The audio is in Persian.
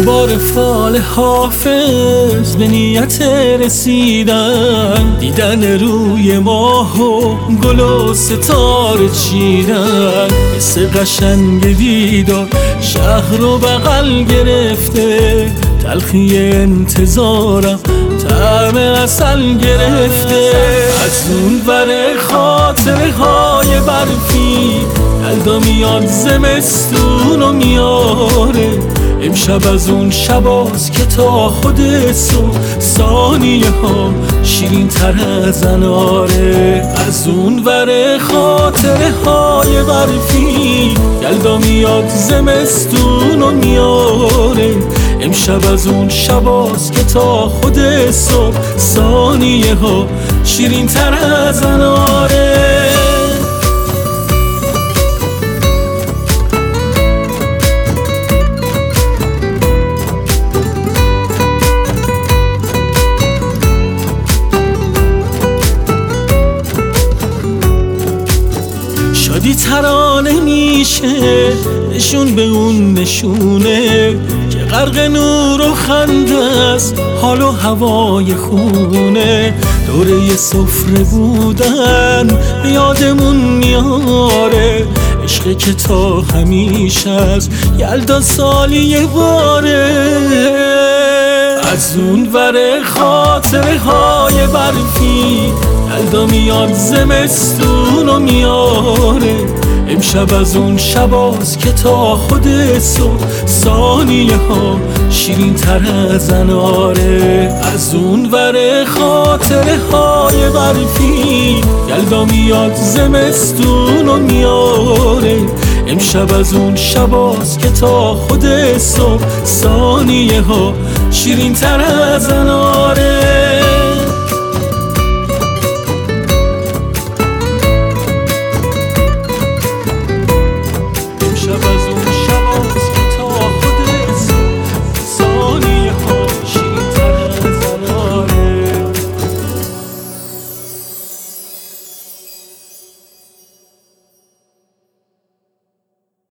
دوباره فال حافظ به نیت رسیدن، دیدن روی ماه و گل و ستاره چیدن، حس قشنگ دیدار شهر رو بغل گرفته، تلخی انتظارم طعم عسل گرفته. از اون ور خاطره های برفی یلدا میاد زمستون و میاره، امشب از اون شباست که تا خود صبح ثانیه ها شیرین تر از اناره. از اون ور خاطره های برفی یلدا میاد زمستون و میاره، امشب از اون شباست که تا خود صبح ثانیه ها شیرین تر از اناره. شادی ترانه میشه نشون به اون نشونه که غرق نور و خنده است، حال و هوای خونه. دوره سفره بودن به یادمون میاره، عشقی که تا همیشه از یلدا سالی یه باره. از اون ور خاطره های برفی یلدا میاد زمستون و میاره، امشب از اون شباست که تا خود صبح ثانیه ها شیرین تر از اناره. از اون ور خاطره های برفی یلدا میاد زمستون و میاره، امشب از اون شباست که تا خود صبح ثانیه ها شیرین تر از اناره.